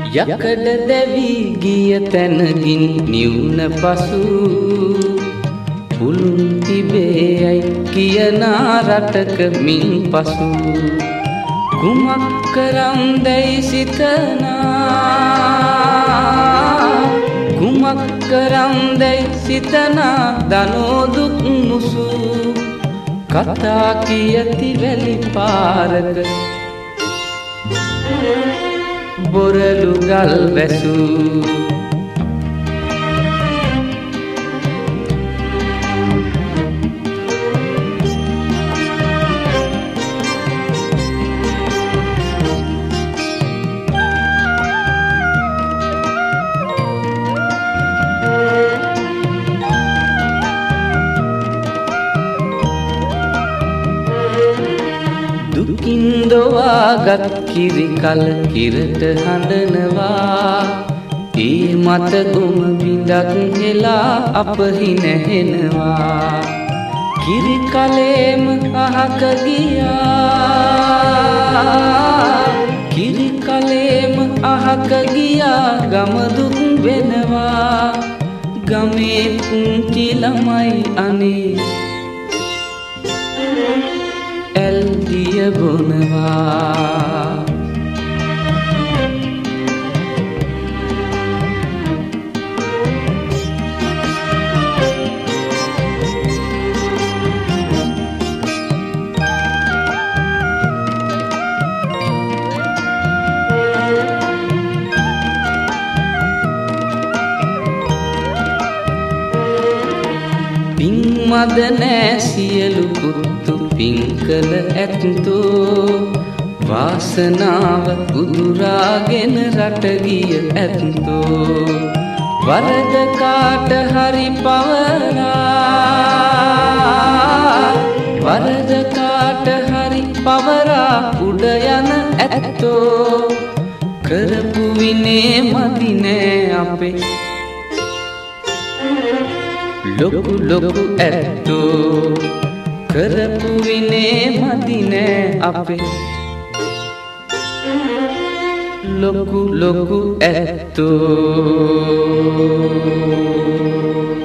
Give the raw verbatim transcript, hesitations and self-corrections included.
යකඩ දැවි ගිය තැනගින් නිවුන පසු පුළුන් තිබේයි කියන රටක මින් පසු කුමක් කරම්දැයි සිතනා කුමක් කරම්දැයි සිතනා දනෝ දුක් මුසු කතා කියති වැලි පාරක බොරලු ගල් වැසූ දුකින් දොවාගත් කිරි කල කිරට හඬනවා ඒ මත ගොම බිඳක් හෙලා අපහි නැහෙනවා කිරි කලේම අහක ගියා කිරි කලේම අහක ගියා ගම දුක් වෙනවා ගමේ පුංචි ළමයි අනේ ඇල්දිය බොනවා මද නෑ සියලු පුත්තු පින්කල ඇත්තෝ වාසනාව උදුරාගෙන රට ගිය ඇත්තෝ වරද කාට හරි පවරා වරද කාට හරි පවරා උඩ යන ඇත්තෝ කරපු විනේ මදි නෑ අපේ ලොකු ලොකු ඇත්තෝ කරපු විනේ මදි නෑ අපේ ලොකු ලොකු ඇත්තෝ